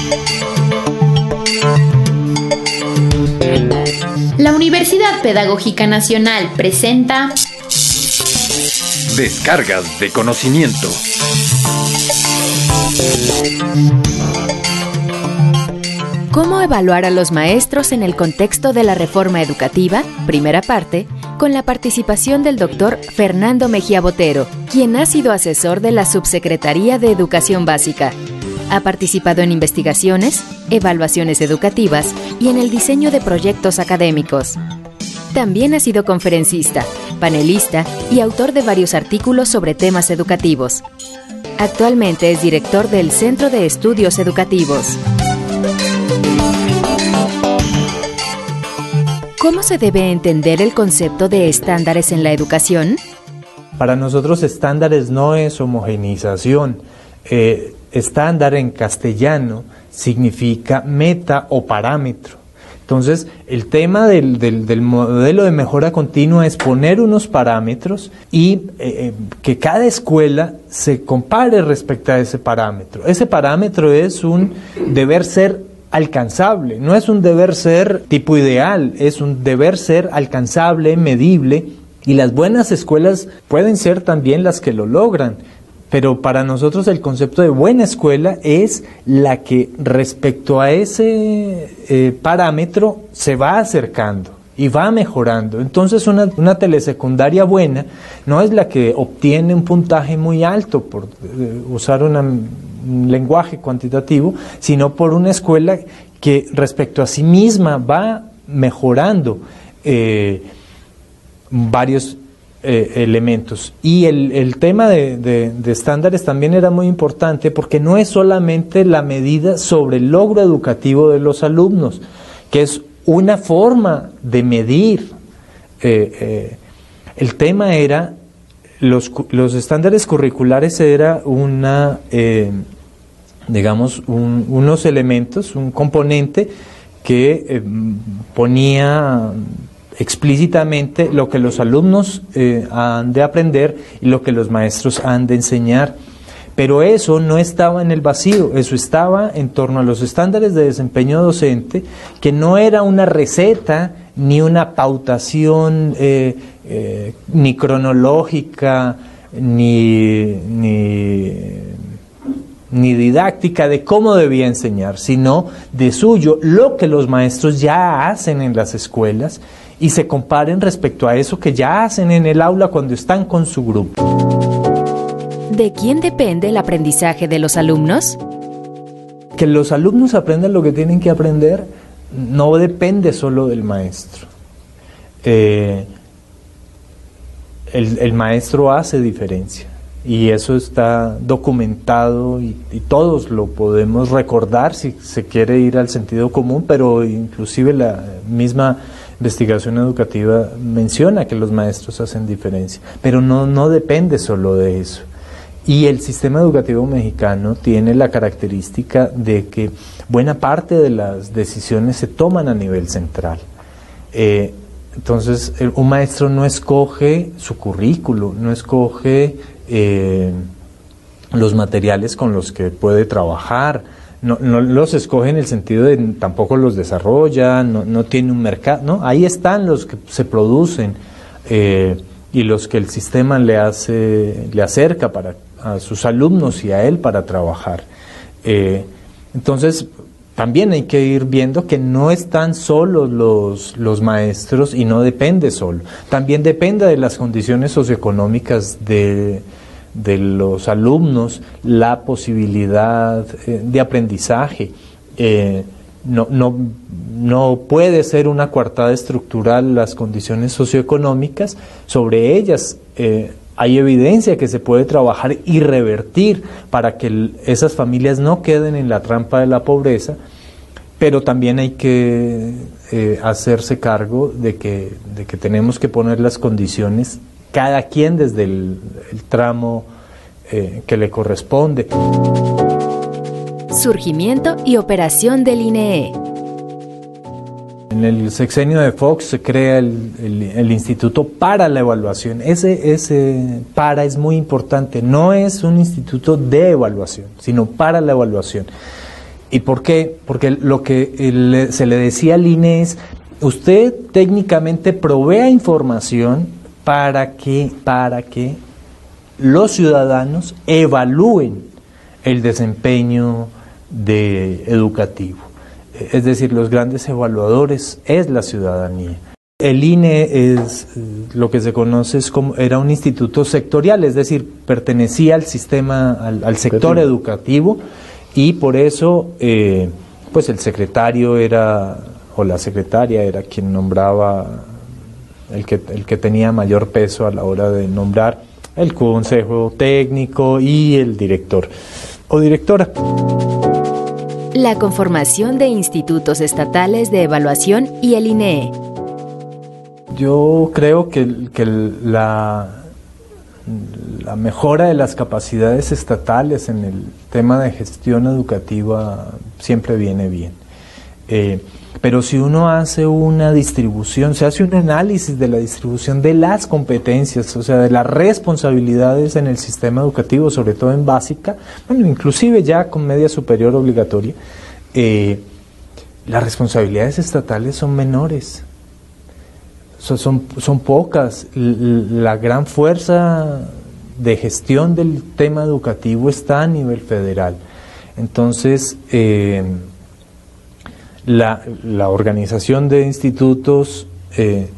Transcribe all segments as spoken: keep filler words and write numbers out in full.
La Universidad Pedagógica Nacional presenta Descargas de conocimiento. ¿Cómo evaluar a los maestros en el contexto de la reforma educativa? Primera parte, con la participación del doctor Fernando Mejía Botero, quien ha sido asesor de la Subsecretaría de Educación Básica. Ha participado en investigaciones, evaluaciones educativas y en el diseño de proyectos académicos. También ha sido conferencista, panelista y autor de varios artículos sobre temas educativos. Actualmente es director del Centro de Estudios Educativos. ¿Cómo se debe entender el concepto de estándares en la educación? Para nosotros estándares no es homogeneización. Eh, estándar en castellano significa meta o parámetro. Entonces, el tema del, del, del modelo de mejora continua es poner unos parámetros y eh, que cada escuela se compare respecto a ese parámetro. Ese parámetro es un deber ser alcanzable, no es un deber ser tipo ideal, es un deber ser alcanzable, medible, y las buenas escuelas pueden ser también las que lo logran. Pero para nosotros el concepto de buena escuela es la que respecto a ese eh, parámetro se va acercando y va mejorando. Entonces una, una telesecundaria buena no es la que obtiene un puntaje muy alto, por eh, usar una, un lenguaje cuantitativo, sino por una escuela que respecto a sí misma va mejorando eh, varios Eh, elementos. Y el, el tema de, de, de estándares también era muy importante porque no es solamente la medida sobre el logro educativo de los alumnos, que es una forma de medir. Eh, eh, el tema era, los, los estándares curriculares era una, eh, digamos, un, unos elementos, un componente que eh, ponía explícitamente lo que los alumnos eh, han de aprender y lo que los maestros han de enseñar. Pero eso no estaba en el vacío, eso estaba en torno a los estándares de desempeño docente, que no era una receta ni una pautación eh, eh, ni cronológica ni, ni, ni didáctica de cómo debía enseñar, sino de suyo lo que los maestros ya hacen en las escuelas y se comparen respecto a eso que ya hacen en el aula cuando están con su grupo. ¿De quién depende el aprendizaje de los alumnos? Que los alumnos aprendan lo que tienen que aprender no depende solo del maestro. Eh, el, el maestro hace diferencia y eso está documentado y, y todos lo podemos recordar si se quiere ir al sentido común, pero inclusive la misma investigación educativa menciona que los maestros hacen diferencia, pero no, no depende solo de eso. Y el sistema educativo mexicano tiene la característica de que buena parte de las decisiones se toman a nivel central. Eh, entonces, el, un maestro no escoge su currículo, no escoge eh, los materiales con los que puede trabajar, No, no los escoge en el sentido de tampoco los desarrolla, no, no tiene un mercado, ¿no? Ahí están los que se producen eh, y los que el sistema le hace, le acerca para a sus alumnos y a él para trabajar. Eh, entonces, también hay que ir viendo que no están solos los, los maestros y no depende solo. También depende de las condiciones socioeconómicas de de los alumnos, la posibilidad eh, de aprendizaje. Eh, no, no, no puede ser una coartada estructural las condiciones socioeconómicas, sobre ellas eh, hay evidencia que se puede trabajar y revertir para que el, esas familias no queden en la trampa de la pobreza, pero también hay que eh, hacerse cargo de que, de que tenemos que poner las condiciones cada quien desde el, el tramo eh, que le corresponde. Surgimiento y operación del I N E. En el sexenio de Fox se crea el, el, el Instituto para la Evaluación. Ese, ese para es muy importante, no es un instituto de evaluación, sino para la evaluación. ¿Y por qué? Porque lo que el, se le decía al I N E es, usted técnicamente provea información para que, para que los ciudadanos evalúen el desempeño de educativo. Es decir, los grandes evaluadores es la ciudadanía. El I N E es lo que se conoce es como, era un instituto sectorial, es decir, pertenecía al sistema, al, al sector educativo, y por eso eh, pues el secretario era, o la secretaria era quien nombraba, el que, el que tenía mayor peso a la hora de nombrar el consejo técnico y el director o directora. La conformación de institutos estatales de evaluación y el I N E. Yo creo que, que la, la mejora de las capacidades estatales en el tema de gestión educativa siempre viene bien. Eh, pero si uno hace una distribución, se hace un análisis de la distribución de las competencias, o sea, de las responsabilidades en el sistema educativo, sobre todo en básica, bueno, inclusive ya con media superior obligatoria, eh, las responsabilidades estatales son menores. Son, son, son pocas. La gran fuerza de gestión del tema educativo está a nivel federal. Entonces, eh, la, la organización de institutos eh,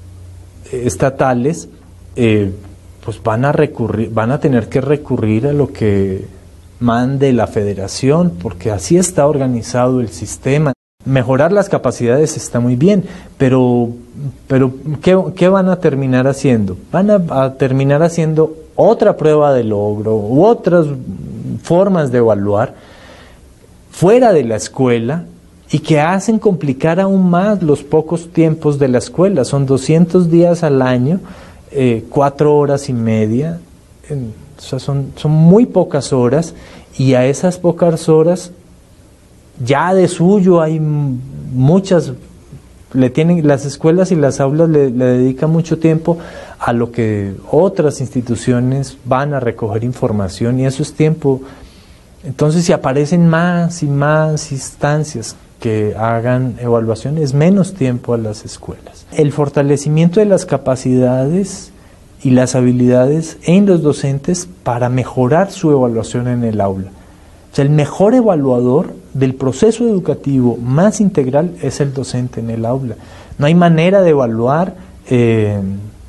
estatales eh, pues van a recurrir, van a tener que recurrir a lo que mande la federación, porque así está organizado el sistema. Mejorar las capacidades está muy bien, pero, pero ¿qué, qué van a terminar haciendo? Van a, a terminar haciendo otra prueba de logro u otras formas de evaluar fuera de la escuela y que hacen complicar aún más los pocos tiempos de la escuela. Son doscientos días al año, eh, cuatro horas y media, eh, o sea, son, son muy pocas horas, y a esas pocas horas ya de suyo hay muchas, le tienen, las escuelas y las aulas le, le dedican mucho tiempo a lo que otras instituciones van a recoger información, y eso es tiempo. Entonces, si aparecen más y más instancias que hagan evaluación, es menos tiempo a las escuelas. El fortalecimiento de las capacidades y las habilidades en los docentes para mejorar su evaluación en el aula. O sea, el mejor evaluador del proceso educativo más integral es el docente en el aula. No hay manera de evaluar eh,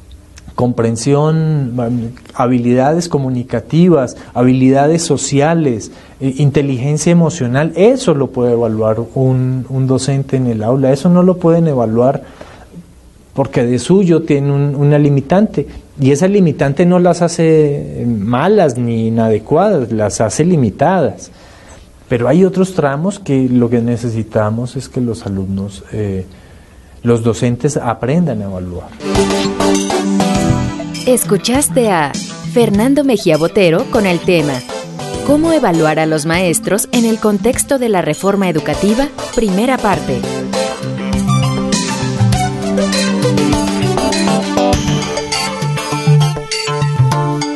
comprensión, habilidades comunicativas, habilidades sociales, eh, inteligencia emocional. Eso lo puede evaluar un, un docente en el aula. Eso no lo pueden evaluar porque de suyo tiene un, una limitante, y esa limitante no las hace malas ni inadecuadas, las hace limitadas. Pero hay otros tramos que lo que necesitamos es que los alumnos, eh, los docentes aprendan a evaluar. Escuchaste a Fernando Mejía Botero con el tema ¿Cómo evaluar a los maestros en el contexto de la reforma educativa? Primera parte.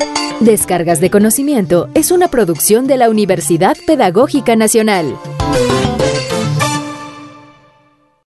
Descargas de Conocimiento es una producción de la Universidad Pedagógica Nacional.